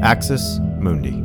Axis Mundi.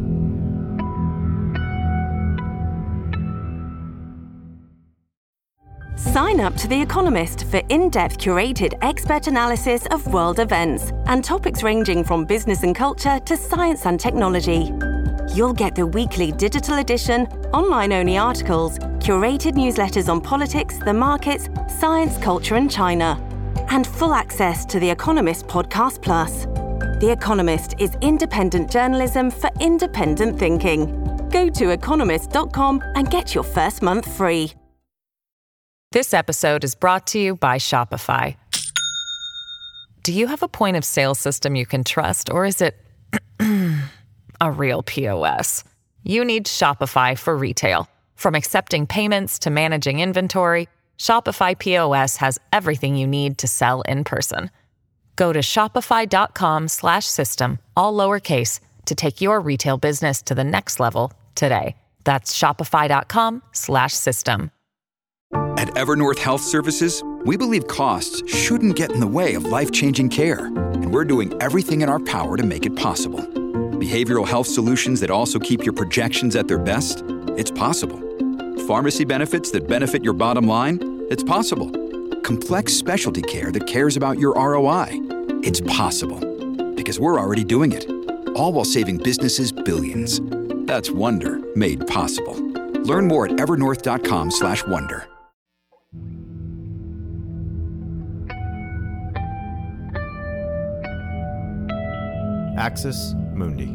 Sign up to The Economist for in-depth curated expert analysis of world events and topics ranging from business and culture to science and technology. You'll get the weekly digital edition, online-only articles, curated newsletters on politics, the markets, science, culture and China, and full access to The Economist Podcast Plus. The Economist is independent journalism for independent thinking. Go to economist.com and get your first month free. This episode is brought to you by Shopify. Do you have a point of sale system you can trust, or is it a real POS? You need Shopify for retail. From accepting payments to managing inventory, Shopify POS has everything you need to sell in person. Go to shopify.com/system, all lowercase, to take your retail business to the next level today. That's shopify.com/system. At Evernorth Health Services, we believe costs shouldn't get in the way of life-changing care, and we're doing everything in our power to make it possible. Behavioral health solutions that also keep your projections at their best? It's possible. Pharmacy benefits that benefit your bottom line? It's possible. Complex specialty care that cares about your ROI? It's possible. Because we're already doing it. All while saving businesses billions. That's Wonder made possible. Learn more at evernorth.com/wonder. Axis Mundi.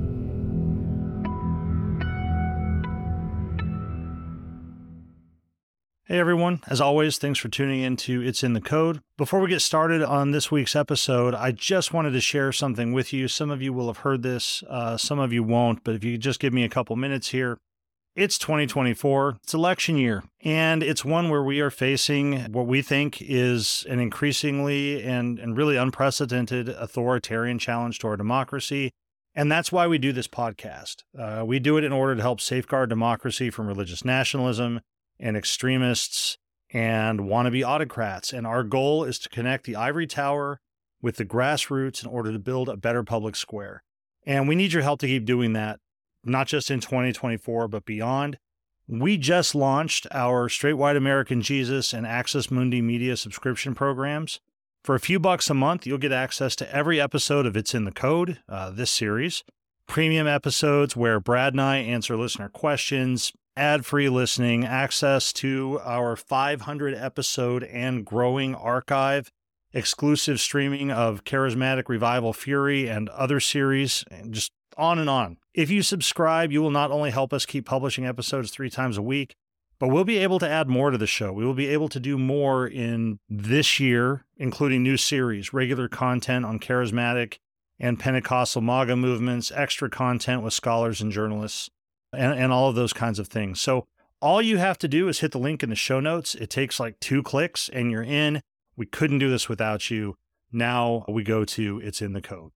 Hey everyone, as always, thanks for tuning in to It's in the Code. Before we get started on this week's episode, I just wanted to share something with you. Some of you will have heard this, some of you won't, but if you could just give me a couple minutes here. It's 2024, it's election year, and it's one where we are facing what we think is an increasingly and really unprecedented authoritarian challenge to our democracy. And that's why we do this podcast. We do it in order to help safeguard democracy from religious nationalism and extremists and wannabe autocrats. And our goal is to connect the ivory tower with the grassroots in order to build a better public square. And we need your help to keep doing that, not just in 2024, but beyond. We just launched our Straight White American Jesus and Axis Mundi media subscription programs. For a few bucks a month, you'll get access to every episode of It's in the Code, this series, premium episodes where Brad and I answer listener questions, ad-free listening, access to our 500 episode and growing archive, exclusive streaming of Charismatic Revival Fury and other series, and just on and on. If you subscribe, you will not only help us keep publishing episodes 3 times a week, but we'll be able to add more to the show. We will be able to do more in this year, including new series, regular content on charismatic and Pentecostal MAGA movements, extra content with scholars and journalists, and all of those kinds of things. So all you have to do is hit the link in the show notes. It takes like 2 clicks and you're in. We couldn't do this without you. Now we go to It's in the Code.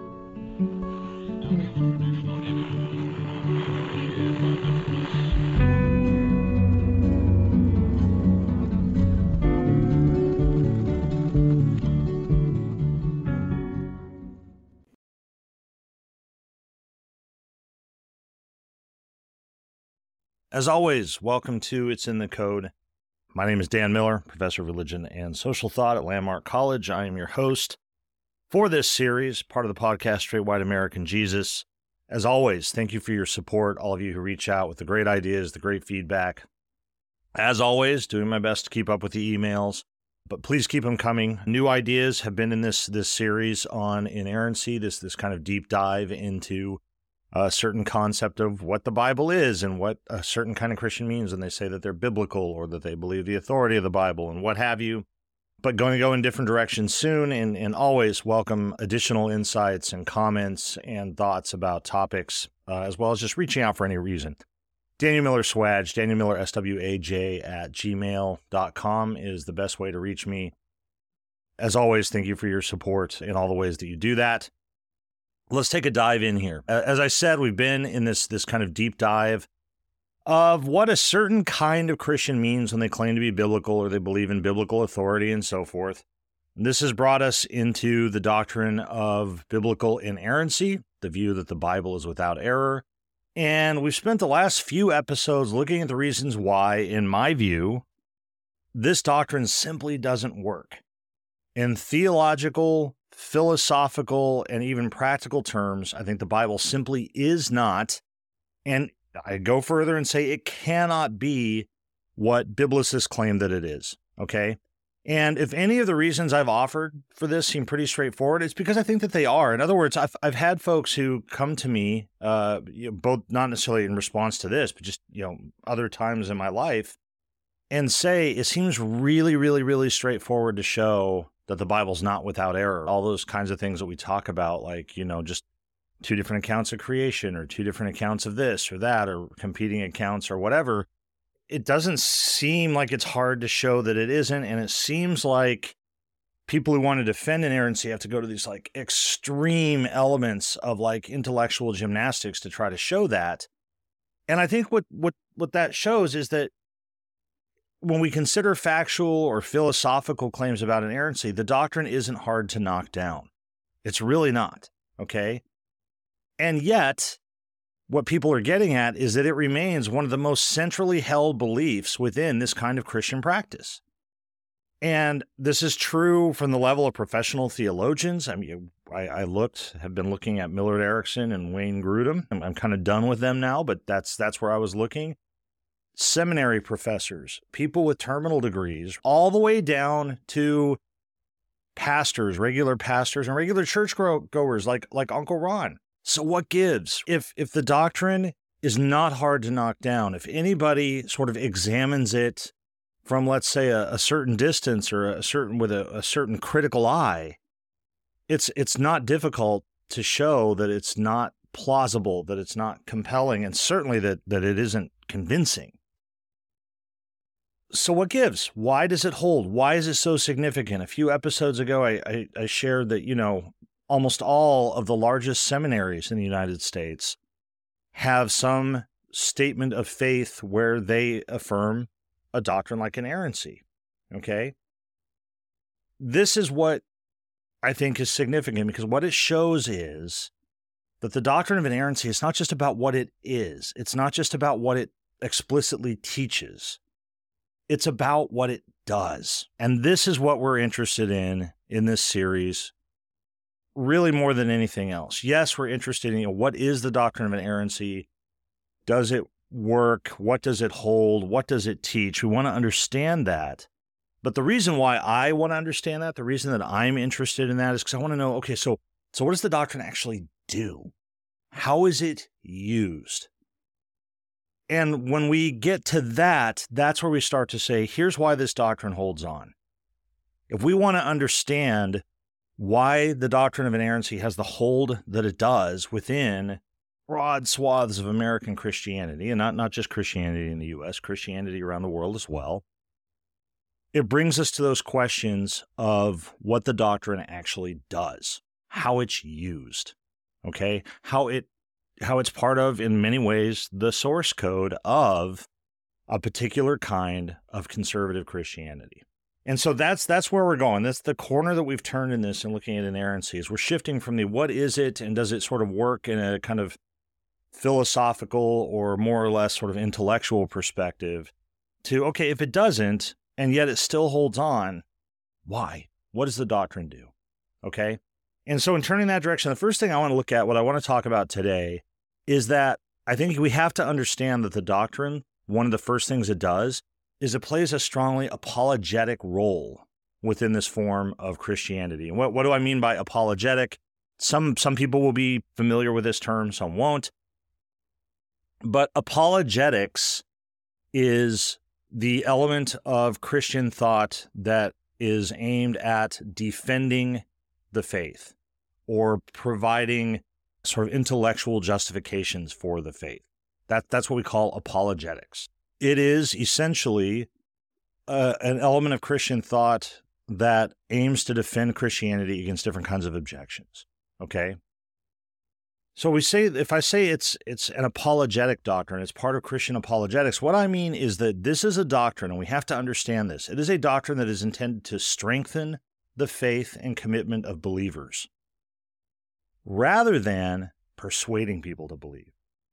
As always, welcome to It's in the Code. My name is Dan Miller, Professor of Religion and Social Thought at Landmark College. I am your host for this series, part of the podcast Straight White American Jesus. As always, thank you for your support, all of you who reach out with the great ideas, the great feedback. As always, doing my best to keep up with the emails, but please keep them coming. New ideas have been in this series on inerrancy, this kind of deep dive into a certain concept of what the Bible is and what a certain kind of Christian means when they say that they're biblical or that they believe the authority of the Bible and what have you. But going to go in different directions soon, and always welcome additional insights and comments and thoughts about topics, as well as just reaching out for any reason. Daniel Miller Swaj, Daniel Miller SWAJ at gmail.com is the best way to reach me. As always, thank you for your support in all the ways that you do that. Let's take a dive in here. As I said, we've been in this kind of deep dive of what a certain kind of Christian means when they claim to be biblical or they believe in biblical authority and so forth. This has brought us into the doctrine of biblical inerrancy, the view that the Bible is without error. And we've spent the last few episodes looking at the reasons why, in my view, this doctrine simply doesn't work. In theological, philosophical, and even practical terms, I think the Bible simply is not, and I go further and say it cannot be what biblicists claim that it is, okay? And if any of the reasons I've offered for this seem pretty straightforward, it's because I think that they are. In other words, I've had folks who come to me, both not necessarily in response to this, but just other times in my life, and say it seems really, really, really straightforward to show that the Bible's not without error. All those kinds of things that we talk about, like just two different accounts of creation, or two different accounts of this or that, or competing accounts or whatever. It doesn't seem like it's hard to show that it isn't, and it seems like people who want to defend inerrancy have to go to these like extreme elements of like intellectual gymnastics to try to show that. And I think what that shows is that when we consider factual or philosophical claims about inerrancy, the doctrine isn't hard to knock down. It's really not, okay? And yet, what people are getting at is that it remains one of the most centrally held beliefs within this kind of Christian practice. And this is true from the level of professional theologians. I mean, have been looking at Millard Erickson and Wayne Grudem. I'm kind of done with them now, but that's where I was looking. Seminary professors, people with terminal degrees, all the way down to pastors, regular pastors, and regular churchgoers like Uncle Ron. So what gives? If the doctrine is not hard to knock down, if anybody sort of examines it from, let's say, a certain distance or with a certain critical eye, it's not difficult to show that it's not plausible, that it's not compelling, and certainly that it isn't convincing. So what gives? Why does it hold? Why is it so significant? A few episodes ago, I shared that, almost all of the largest seminaries in the United States have some statement of faith where they affirm a doctrine like inerrancy, okay? This is what I think is significant, because what it shows is that the doctrine of inerrancy is not just about what it is. It's not just about what it explicitly teaches. It's about what it does. And this is what we're interested in this series, really more than anything else. Yes, we're interested in what is the doctrine of inerrancy? Does it work? What does it hold? What does it teach? We want to understand that. But the reason why I want to understand that, the reason that I'm interested in that is because I want to know, okay, so what does the doctrine actually do? How is it used? And when we get to that, that's where we start to say, here's why this doctrine holds on. If we want to understand why the doctrine of inerrancy has the hold that it does within broad swaths of American Christianity, and not just Christianity in the U.S., Christianity around the world as well, it brings us to those questions of what the doctrine actually does, how it's used, okay? How it's part of, in many ways, the source code of a particular kind of conservative Christianity. And so that's where we're going. That's the corner that we've turned in this and looking at inerrancy, is we're shifting from the what is it and does it sort of work in a kind of philosophical or more or less sort of intellectual perspective to, okay, if it doesn't and yet it still holds on, why? What does the doctrine do? Okay? And so in turning that direction, the first thing I want to look at, what I want to talk about today, is that I think we have to understand that the doctrine, one of the first things it does, is it plays a strongly apologetic role within this form of Christianity. And what do I mean by apologetic? Some people will be familiar with this term, some won't. But apologetics is the element of Christian thought that is aimed at defending the faith or providing sort of intellectual justifications for the faith. That's what we call apologetics. It is essentially an element of Christian thought that aims to defend Christianity against different kinds of objections, okay? So if I say it's an apologetic doctrine, it's part of Christian apologetics, what I mean is that this is a doctrine, and we have to understand this. It is a doctrine that is intended to strengthen the faith and commitment of believers, rather than persuading people to believe.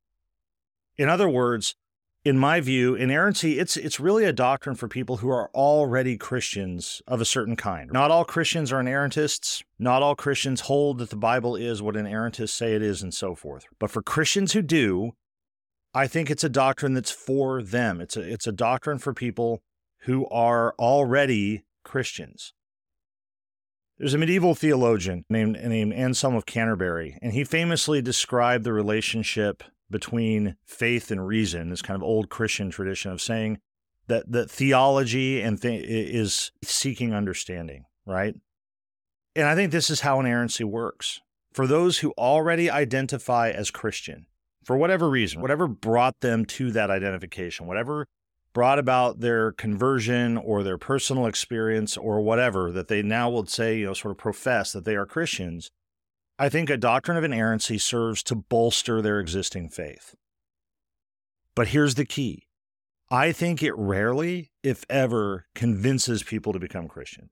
In other words, in my view, inerrancy, it's really a doctrine for people who are already Christians of a certain kind. Not all Christians are inerrantists. Not all Christians hold that the Bible is what inerrantists say it is and so forth. But for Christians who do, I think it's a doctrine that's for them. It's a doctrine for people who are already Christians. There's a medieval theologian named Anselm of Canterbury, and he famously described the relationship between faith and reason, this kind of old Christian tradition of saying that theology is seeking understanding, right? And I think this is how inerrancy works. For those who already identify as Christian, for whatever reason, whatever brought them to that identification, whatever brought about their conversion or their personal experience or whatever, that they now would say, sort of profess that they are Christians, I think a doctrine of inerrancy serves to bolster their existing faith. But here's the key. I think it rarely, if ever, convinces people to become Christian.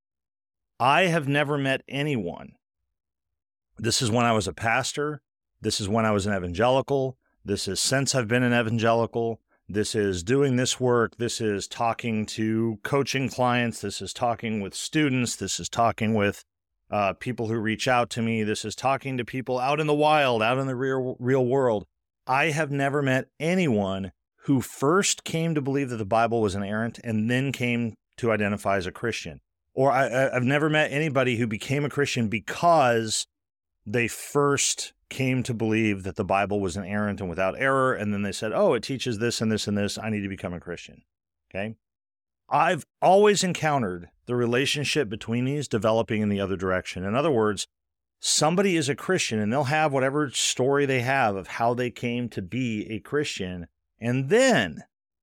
I have never met anyone. This is when I was a pastor. This is when I was an evangelical. This is since I've been an evangelical. This is doing this work. This is talking to coaching clients. This is talking with students. This is talking with people who reach out to me. This is talking to people out in the wild, out in the real world. I have never met anyone who first came to believe that the Bible was inerrant and then came to identify as a Christian. Or I've never met anybody who became a Christian because they first came to believe that the Bible was inerrant and without error, and then they said, oh, it teaches this and this and this, I need to become a Christian. Okay? I've always encountered the relationship between these developing in the other direction. In other words, somebody is a Christian and they'll have whatever story they have of how they came to be a Christian, and then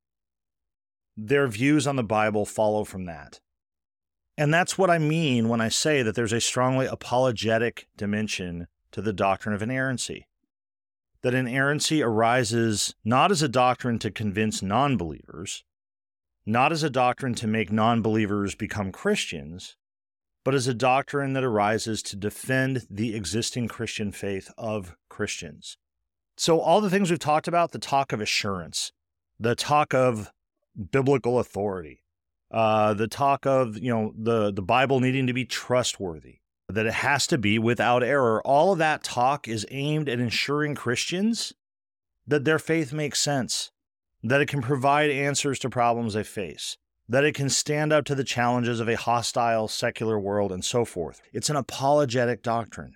their views on the Bible follow from that. And that's what I mean when I say that there's a strongly apologetic dimension to the doctrine of inerrancy. That inerrancy arises not as a doctrine to convince non-believers, not as a doctrine to make non-believers become Christians, but as a doctrine that arises to defend the existing Christian faith of Christians. So all the things we've talked about, the talk of assurance, the talk of biblical authority, the talk of, the Bible needing to be trustworthy, that it has to be without error, all of that talk is aimed at ensuring Christians that their faith makes sense, that it can provide answers to problems they face, that it can stand up to the challenges of a hostile, secular world, and so forth. It's an apologetic doctrine.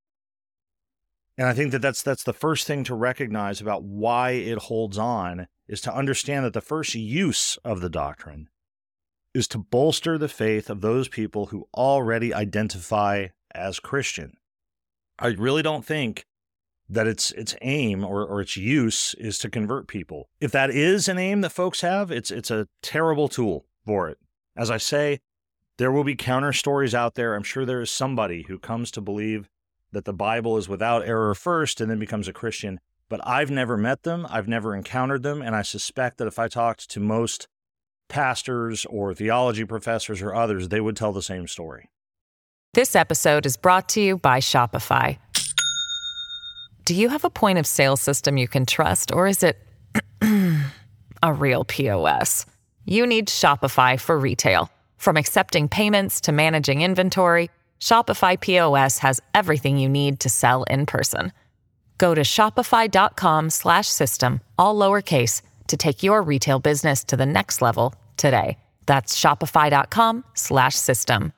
And I think that's the first thing to recognize about why it holds on, is to understand that the first use of the doctrine is to bolster the faith of those people who already identify as Christian. I really don't think that its aim or its use is to convert people. If that is an aim that folks have, it's a terrible tool for it. As I say, there will be counter stories out there. I'm sure there is somebody who comes to believe that the Bible is without error first and then becomes a Christian. But I've never met them. I've never encountered them. And I suspect that if I talked to most pastors or theology professors or others, they would tell the same story. This episode is brought to you by Shopify. Do you have a point of sale system you can trust, or is it a real POS? You need Shopify for retail. From accepting payments to managing inventory, Shopify POS has everything you need to sell in person. Go to shopify.com/system, all lowercase, to take your retail business to the next level today. That's shopify.com/system.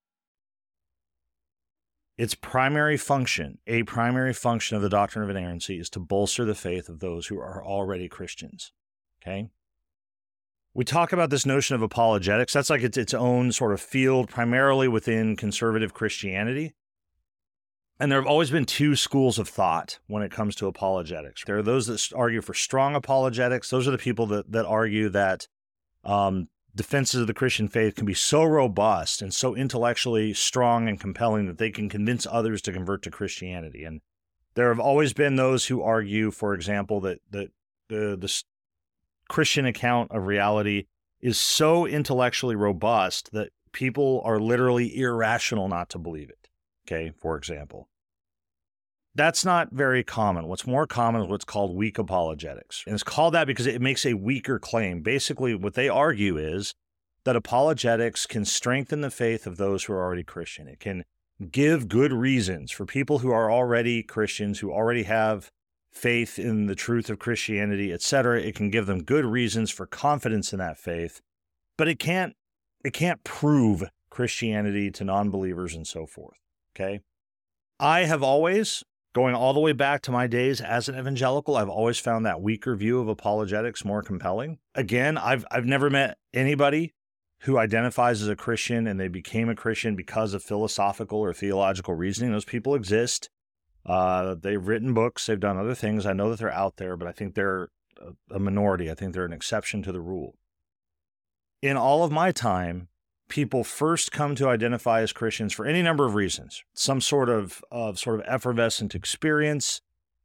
Its primary function, a primary function of the doctrine of inerrancy, is to bolster the faith of those who are already Christians. Okay? We talk about this notion of apologetics. That's like its own sort of field, primarily within conservative Christianity. And there have always been two schools of thought when it comes to apologetics. There are those that argue for strong apologetics. Those are the people that argue that defenses of the Christian faith can be so robust and so intellectually strong and compelling that they can convince others to convert to Christianity. And there have always been those who argue, for example, that the Christian account of reality is so intellectually robust that people are literally irrational not to believe it. Okay, for example. That's not very common. What's more common is what's called weak apologetics. And it's called that because it makes a weaker claim. Basically, what they argue is that apologetics can strengthen the faith of those who are already Christian. It can give good reasons for people who are already Christians, who already have faith in the truth of Christianity, etc. It can give them good reasons for confidence in that faith, but it can't prove Christianity to non-believers and so forth, okay? I have always, going all the way back to my days as an evangelical, I've always found that weaker view of apologetics more compelling. Again, I've never met anybody who identifies as a Christian and they became a Christian because of philosophical or theological reasoning. Those people exist. They've written books. They've done other things. I know that they're out there, but I think they're a minority. I think they're an exception to the rule. In all of my time, people first come to identify as Christians for any number of reasons. Some sort of effervescent experience,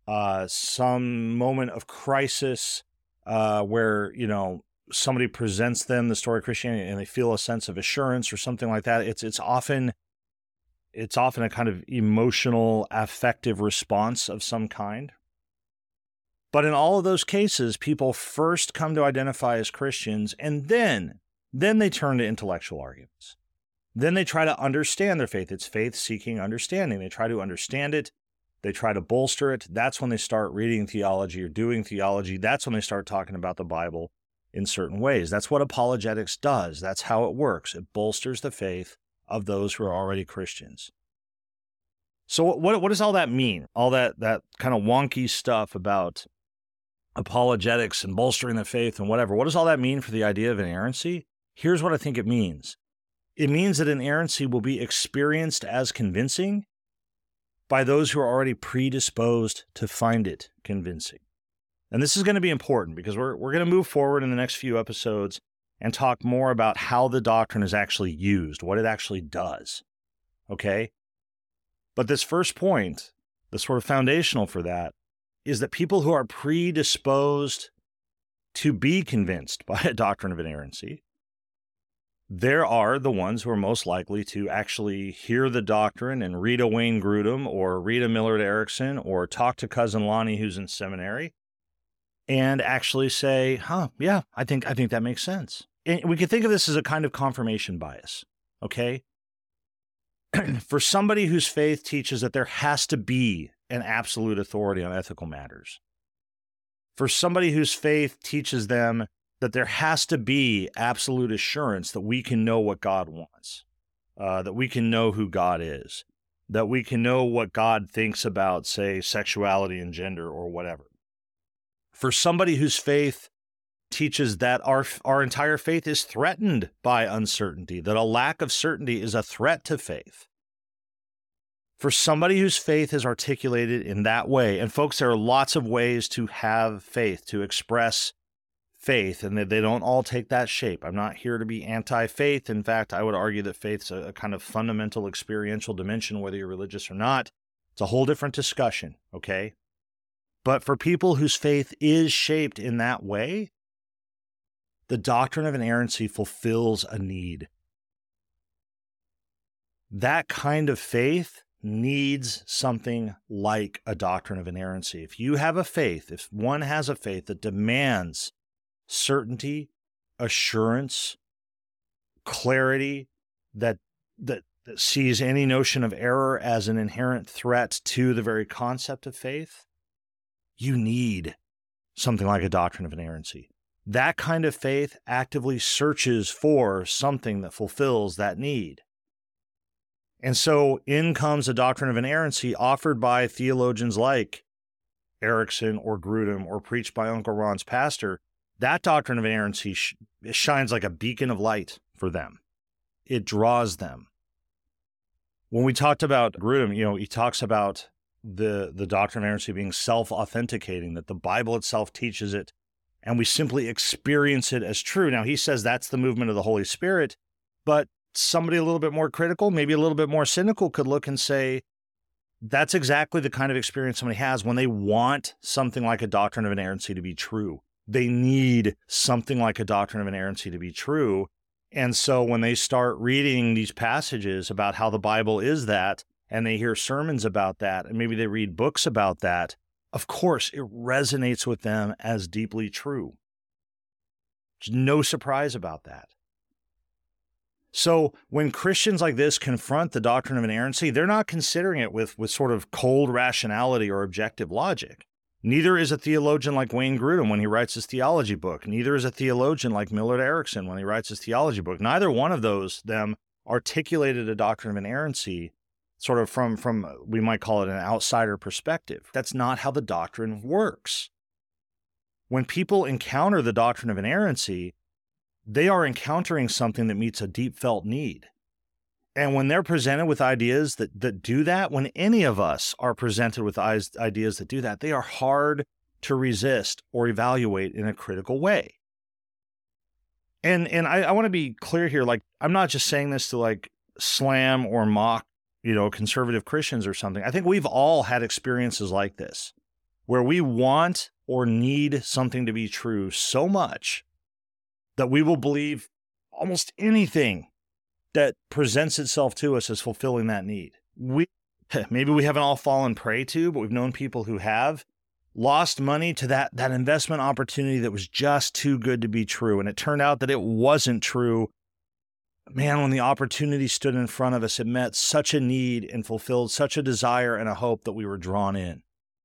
some moment of crisis where, somebody presents them the story of Christianity and they feel a sense of assurance or something like that. It's often a kind of emotional, affective response of some kind. But in all of those cases, people first come to identify as Christians, and then they turn to intellectual arguments. Then they try to understand their faith. It's faith-seeking understanding. They try to understand it. They try to bolster it. That's when they start reading theology or doing theology. That's when they start talking about the Bible in certain ways. That's what apologetics does. That's how it works. It bolsters the faith of those who are already Christians. So what does all that mean? All that kind of wonky stuff about apologetics and bolstering the faith and whatever. What does all that mean for the idea of inerrancy? Here's what I think it means. It means that inerrancy will be experienced as convincing by those who are already predisposed to find it convincing. And this is going to be important because we're going to move forward in the next few episodes and talk more about how the doctrine is actually used, what it actually does, okay? But this first point, the sort of foundational for that, is that people who are predisposed to be convinced by a doctrine of inerrancy, there are the ones who are most likely to actually hear the doctrine and read a Wayne Grudem or read a Millard Erickson or talk to Cousin Lonnie who's in seminary and actually say, yeah, I think that makes sense. And we can think of this as a kind of confirmation bias, okay? For somebody whose faith teaches that there has to be an absolute authority on ethical matters, for somebody whose faith teaches them that there has to be absolute assurance that we can know what God wants, that we can know who God is, that we can know what God thinks about, say, sexuality and gender or whatever. For somebody whose faith teaches that our entire faith is threatened by uncertainty, that a lack of certainty is a threat to faith. For somebody whose faith is articulated in that way, and folks, there are lots of ways to have faith, to express faith, and they don't all take that shape. I'm not here to be anti-faith. In fact, I would argue that faith's a kind of fundamental experiential dimension, whether you're religious or not. It's a whole different discussion, okay? But for people whose faith is shaped in that way, the doctrine of inerrancy fulfills a need. That kind of faith needs something like a doctrine of inerrancy. If you have a faith, if one has a faith that demands certainty, assurance, clarity, that sees any notion of error as an inherent threat to the very concept of faith, you need something like a doctrine of inerrancy. That kind of faith actively searches for something that fulfills that need. And so in comes a doctrine of inerrancy offered by theologians like Erickson or Grudem or preached by Uncle Ron's pastor. That doctrine of inerrancy shines like a beacon of light for them. It draws them. When we talked about Grudem, he talks about the doctrine of inerrancy being self-authenticating, that the Bible itself teaches it, and we simply experience it as true. Now, he says that's the movement of the Holy Spirit, but somebody a little bit more critical, maybe a little bit more cynical, could look and say, that's exactly the kind of experience somebody has when they want something like a doctrine of inerrancy to be true. They need something like a doctrine of inerrancy to be true. And so when they start reading these passages about how the Bible is that, and they hear sermons about that, and maybe they read books about that, of course, it resonates with them as deeply true. There's no surprise about that. So when Christians like this confront the doctrine of inerrancy, they're not considering it with sort of cold rationality or objective logic. Neither is a theologian like Wayne Grudem when he writes his theology book. Neither is a theologian like Millard Erickson when he writes his theology book. Neither one of them articulated a doctrine of inerrancy sort of from we might call it an outsider perspective. That's not how the doctrine works. When people encounter the doctrine of inerrancy, they are encountering something that meets a deep felt need. And when they're presented with ideas that do that, when any of us are presented with ideas that do that, they are hard to resist or evaluate in a critical way. And I want to be clear here, like, I'm not just saying this to like slam or mock, conservative Christians or something. I think we've all had experiences like this, where we want or need something to be true so much that we will believe almost anything that presents itself to us as fulfilling that need. Maybe we haven't all fallen prey to, but we've known people who have lost money to that investment opportunity that was just too good to be true. And it turned out that it wasn't true. Man, when the opportunity stood in front of us, it met such a need and fulfilled such a desire and a hope that we were drawn in.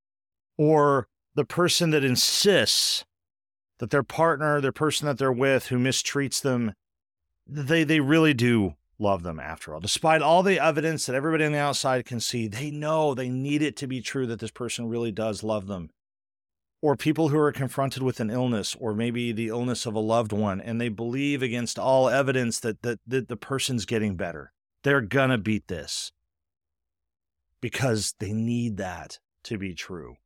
Or the person that insists that their partner, their person that they're with who mistreats them, they really do love them after all. Despite all the evidence that everybody on the outside can see, they know they need it to be true that this person really does love them. Or people who are confronted with an illness or maybe the illness of a loved one, and they believe against all evidence that the person's getting better. They're going to beat this because they need that to be true.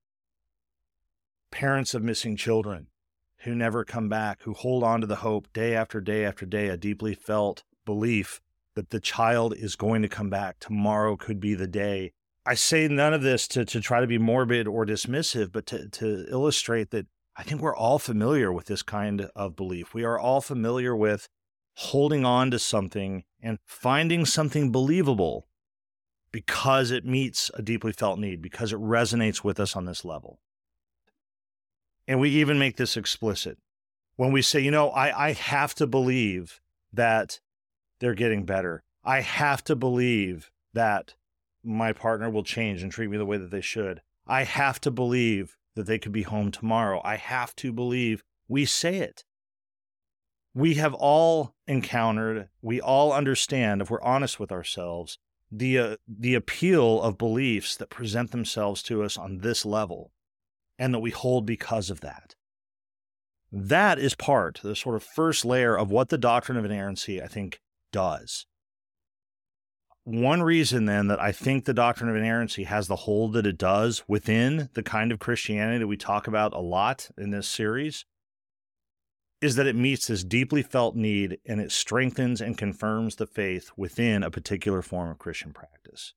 Parents of missing children who never come back, who hold on to the hope day after day after day, a deeply felt belief that the child is going to come back. Tomorrow could be the day. I say none of this to try to be morbid or dismissive, but to illustrate that I think we're all familiar with this kind of belief. We are all familiar with holding on to something and finding something believable because it meets a deeply felt need, because it resonates with us on this level. And we even make this explicit when we say, I have to believe that they're getting better. I have to believe that my partner will change and treat me the way that they should. I have to believe that they could be home tomorrow. I have to believe. We say it. We have all encountered, we all understand, if we're honest with ourselves, the appeal of beliefs that present themselves to us on this level, and that we hold because of that. That is the sort of first layer of what the doctrine of inerrancy, I think, does. One reason, then, that I think the doctrine of inerrancy has the hold that it does within the kind of Christianity that we talk about a lot in this series is that it meets this deeply felt need and it strengthens and confirms the faith within a particular form of Christian practice.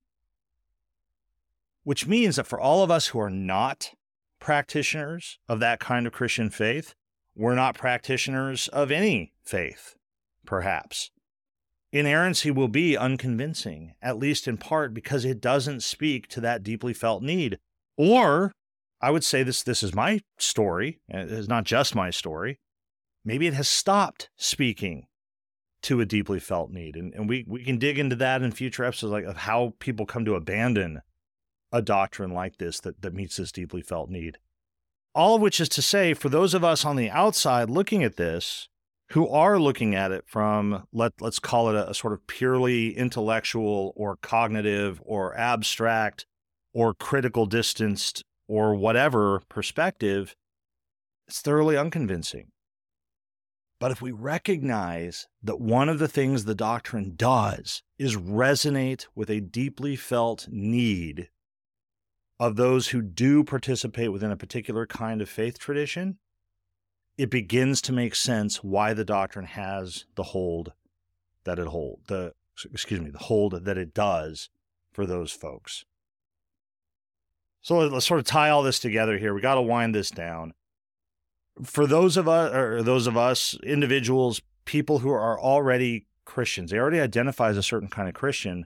Which means that for all of us who are not practitioners of that kind of Christian faith, we're not practitioners of any faith, perhaps. Inerrancy will be unconvincing, at least in part because it doesn't speak to that deeply felt need. Or, I would say this is my story, and it is not just my story. Maybe it has stopped speaking to a deeply felt need. And we can dig into that in future episodes, like of how people come to abandon a doctrine like this that meets this deeply felt need. All of which is to say, for those of us on the outside looking at this, who are looking at it from, let's call it a sort of purely intellectual or cognitive or abstract or critical distanced or whatever perspective, it's thoroughly unconvincing. But if we recognize that one of the things the doctrine does is resonate with a deeply felt need of those who do participate within a particular kind of faith tradition, it begins to make sense why the doctrine has the hold that it the hold that it does for those folks. So let's sort of tie all this together here. We got to wind this down. For those of us, individuals, people who are already Christians, they already identify as a certain kind of Christian,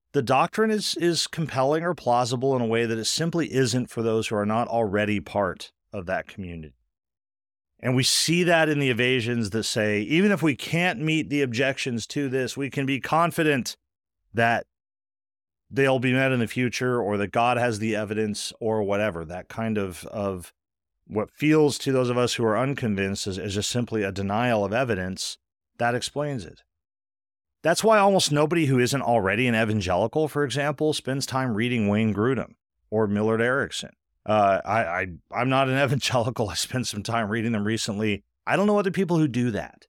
the doctrine is compelling or plausible in a way that it simply isn't for those who are not already part of that community. And we see that in the evasions that say, even if we can't meet the objections to this, we can be confident that they'll be met in the future, or that God has the evidence, or whatever. That kind of what feels to those of us who are unconvinced is just simply a denial of evidence. That explains it. That's why almost nobody who isn't already an evangelical, for example, spends time reading Wayne Grudem or Millard Erickson. I'm not an evangelical. I spent some time reading them recently. I don't know other people who do that.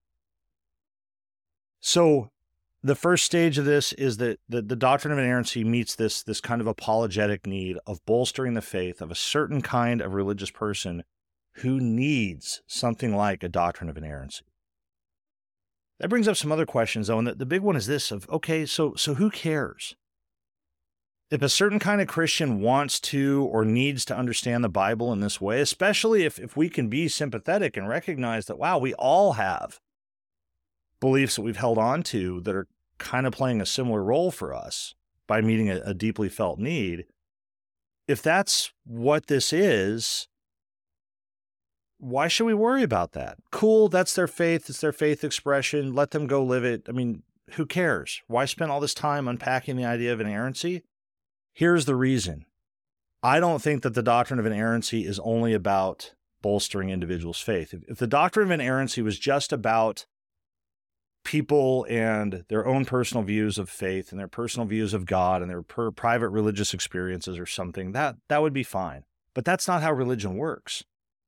So the first stage of this is that the doctrine of inerrancy meets this kind of apologetic need of bolstering the faith of a certain kind of religious person who needs something like a doctrine of inerrancy. That brings up some other questions, though, and the big one is this of, okay, so who cares? If a certain kind of Christian wants to or needs to understand the Bible in this way, especially if we can be sympathetic and recognize that, wow, we all have beliefs that we've held on to that are kind of playing a similar role for us by meeting a deeply felt need. If that's what this is, why should we worry about that? Cool, that's their faith. It's their faith expression. Let them go live it. I mean, who cares? Why spend all this time unpacking the idea of inerrancy? Here's the reason. I don't think that the doctrine of inerrancy is only about bolstering individuals' faith. If the doctrine of inerrancy was just about people and their own personal views of faith and their personal views of God and their private religious experiences or something, that would be fine. But that's not how religion works.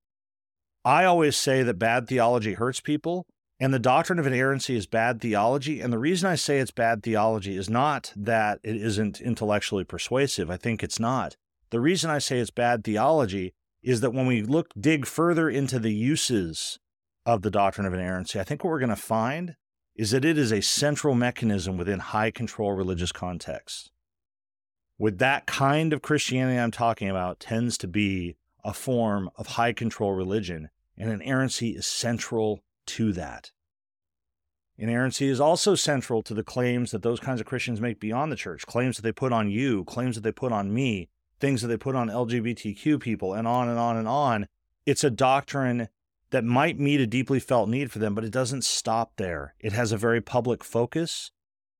I always say that bad theology hurts people, and the doctrine of inerrancy is bad theology. And the reason I say it's bad theology is not that it isn't intellectually persuasive. I think it's not. The reason I say it's bad theology is that when we dig further into the uses of the doctrine of inerrancy, I think what we're going to find is that it is a central mechanism within high control religious contexts. With that kind of Christianity I'm talking about tends to be a form of high control religion, and inerrancy is central to that. Inerrancy is also central to the claims that those kinds of Christians make beyond the church, claims that they put on you, claims that they put on me, things that they put on LGBTQ people, and on and on and on. It's a doctrine that might meet a deeply felt need for them, but it doesn't stop there. It has a very public focus,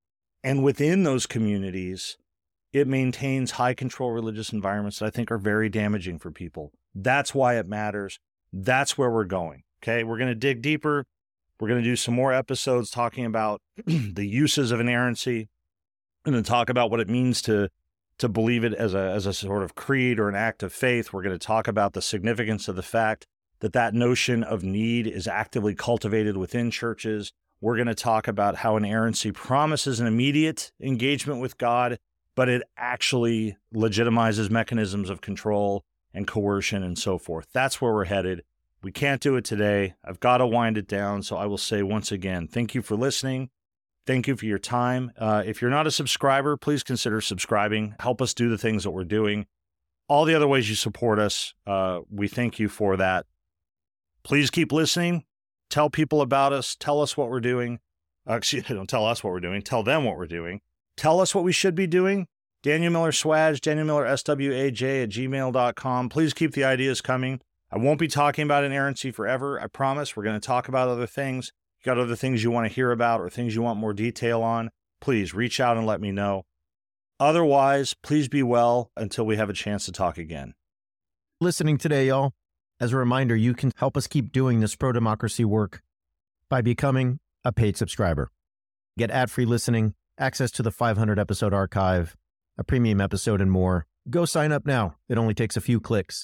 and within those communities, it maintains high control religious environments that I think are very damaging for people. That's why it matters. That's where we're going. Okay, we're going to dig deeper. We're going to do some more episodes talking about the uses of inerrancy. We're going to talk about what it means to believe it as a sort of creed or an act of faith. We're going to talk about the significance of the fact that notion of need is actively cultivated within churches. We're going to talk about how inerrancy promises an immediate engagement with God, but it actually legitimizes mechanisms of control and coercion and so forth. That's where we're headed. We can't do it today. I've got to wind it down. So I will say once again, thank you for listening. Thank you for your time. If you're not a subscriber, please consider subscribing. Help us do the things that we're doing. All the other ways you support us, we thank you for that. Please keep listening. Tell people about us. Tell us what we're doing. Don't tell us what we're doing. Tell them what we're doing. Tell us what we should be doing. Daniel Miller Swaj, Daniel Miller SWAJ @gmail.com. Please keep the ideas coming. I won't be talking about inerrancy forever. I promise. We're going to talk about other things. If you got other things you want to hear about or things you want more detail on, please reach out and let me know. Otherwise, please be well until we have a chance to talk again. Listening today, y'all. As a reminder, you can help us keep doing this pro-democracy work by becoming a paid subscriber. Get ad-free listening, access to the 500-episode archive, a premium episode, and more. Go sign up now. It only takes a few clicks.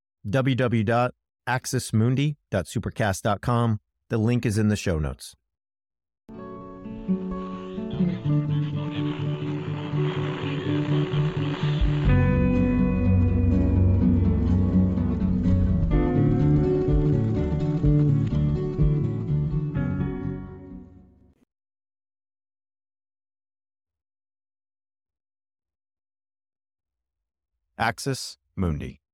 www.axismundi.supercast.com. The link is in the show notes. Axis Mundi.